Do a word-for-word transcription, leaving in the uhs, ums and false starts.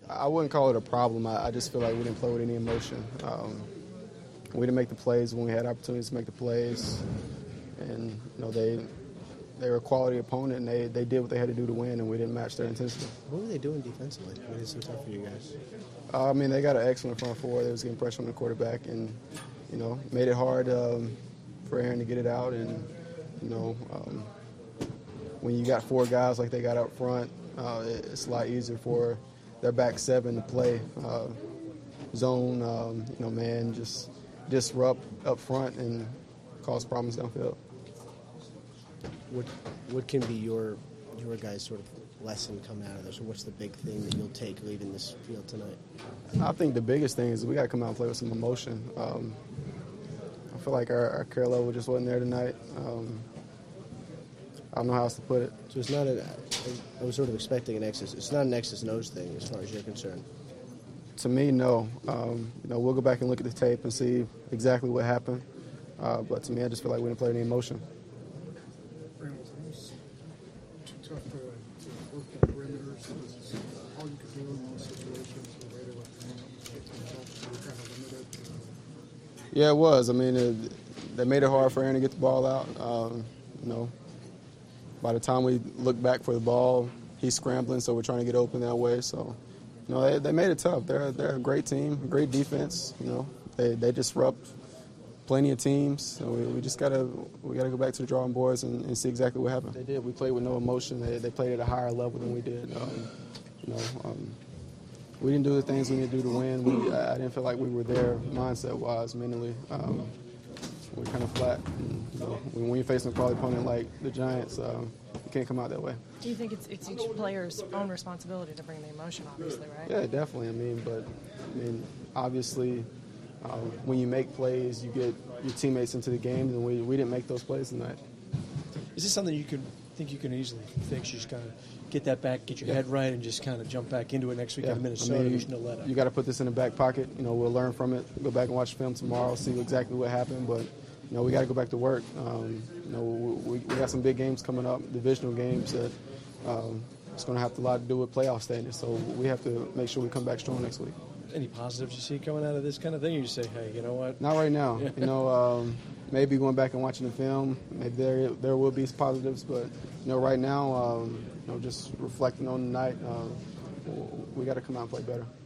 I wouldn't call it a problem. I, I just feel like we didn't play with any emotion. Um, we didn't make the plays when we had opportunities to make the plays, and you know they they were a quality opponent, and they, they did what they had to do to win, and we didn't match their intensity. What were they doing defensively? What made it so tough for you guys? Uh, I mean, they got an excellent front four. They was getting pressure on the quarterback, and you know made it hard um, for Aaron to get it out. And you know um, when you got four guys like they got up front, uh, it's a lot easier for their back seven to play uh, zone, um, you know, man, just disrupt up front and cause problems downfield. What what can be your your guys' sort of lesson coming out of this, or what's the big thing that you'll take leaving this field tonight? I think the biggest thing is we got to come out and play with some emotion. Um, I feel like our, our care level just wasn't there tonight. Um, I don't know how else to put it. So it's not a, I was sort of expecting an X's. It's not an X's nose thing as far as you're concerned. To me, no. Um, you know, we'll go back and look at the tape and see exactly what happened. Uh, but to me, I just feel like we didn't play any emotion. Reynolds, it was too tough to, to work the perimeters. It was all you could do in those situations. The way they were kind of limited. Yeah, it was. I mean, it, they made it hard for Aaron to get the ball out. Um, you know. By the time we look back for the ball, he's scrambling, so we're trying to get open that way. So, you know, they, they made it tough. They're they're a great team, great defense. You know, they they disrupt plenty of teams. So we, we just gotta we gotta go back to the drawing boards and, and see exactly what happened. They did. We played with no emotion. They they played at a higher level than we did. Um, you know, um, we didn't do the things we needed to do to win. We I, I didn't feel like we were there mindset-wise, mentally. Um, We're kind of flat. And, you know, when you're facing a quality opponent like the Giants, um, you can't come out that way. Do you think it's, it's each player's own responsibility to bring the emotion, obviously, right? Yeah, definitely. I mean, but I mean, obviously, um, when you make plays, you get your teammates into the game, and we we didn't make those plays tonight. Is this something you could think you can easily fix? You just kind of get that back, get your yeah. head right, and just kind of jump back into it next week yeah. in Minnesota. I mean, There's no let up. You got to put this in the back pocket. You know, we'll learn from it. Go back and watch the film tomorrow, see exactly what happened, but. You know, we got to go back to work. Um, you know, we, we got some big games coming up, divisional games that um, it's going to have a lot to do with playoff standings. So we have to make sure we come back strong next week. Any positives you see coming out of this kind of thing? Or you say, hey, you know what? Not right now. You know, um, maybe going back and watching the film, maybe there there will be positives. But you know, right now, um, you know, just reflecting on the night, uh, we got to come out and play better.